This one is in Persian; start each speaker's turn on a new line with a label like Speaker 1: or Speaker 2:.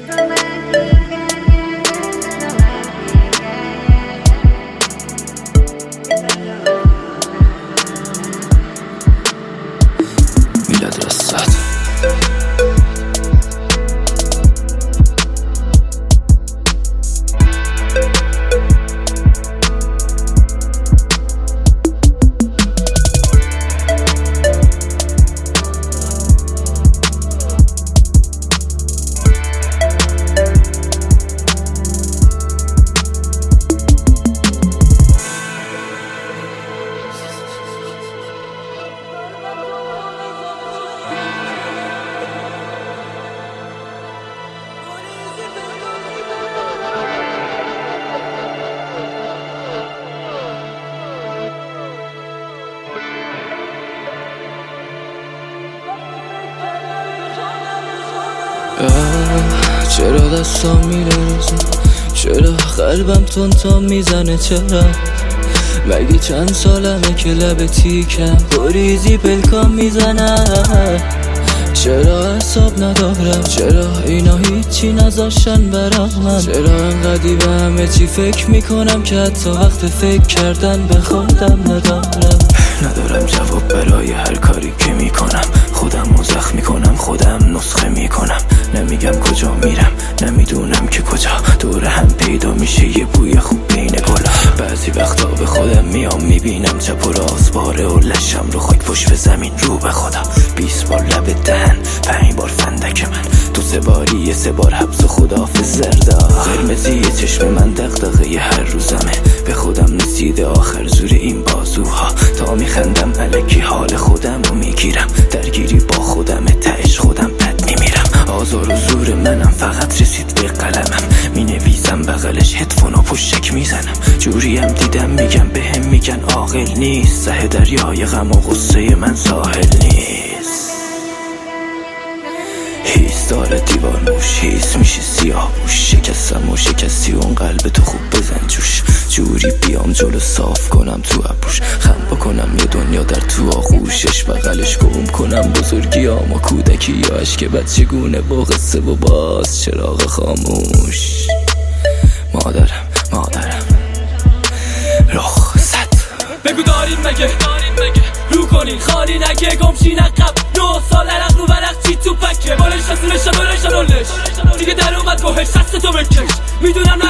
Speaker 1: میلاد رستاد چرا دستام میلرزه، چرا قلبم تون میزنه، چرا مگه چند سالمه که لب تیکم بریزی پلکام میزنه، چرا حساب ندارم، چرا اینا هیچی نذاشتن برام من، چرا انقدی به همه چی فکر میکنم که حتی وقت فکر کردن به خودم ندارم جواب برای هر کاری که میکنم، خودم رو زخم میکنم، خودم نسخه میکنم، نمیگم کجا میرم، نمیدونم که کجا، دور هم پیدا میشه یه بوی خوب بین گلا، بعضی وقتا به خودم میام میبینم چپ و راست باره و لشم رو خاک پشت به زمین رو به خدا، 20 بار لب دهن، 5 بار فندک من، تو 3 باری 3 بار حبس و خداحافظ زردا، قرمزی چشم من دغدغه ی هر روزمه، به خودم رسیده آخر زور این بازوها، تا میخندم الکی حال خودم رو میگیرم، درگیری با خودم تهش خودم بد میمیرم، آزار و زور منم فقط رسید به قلمم، مینویسم بغلش هدفون و پشک میزنم، جوریم دیدم میگم بهم میگن عاقل نیست، سه دریای غم و غصه من ساحل نیست، هیس داره دیوار موش، هیس میشه سیاه بوش، شکستم و شکستی اون قلب تو خوب بزن جوش، جوری بیام جلو صاف کنم تو ابروش، خم بکنم یه دنیا در تو آغوشش، بغلش گم کنم بزرگیام و کودکی یا عشق بچگونه با قصه و باز چراغ خاموش، مادرم رخصت
Speaker 2: بگو داریم مگه رو کنین خالی نگه گمشین عقب، 9 سال عرق رو ورق چی تو پکه، بالش رسونش بالش رولش دیگه در اومد گوهش دست تو بکش، میدونم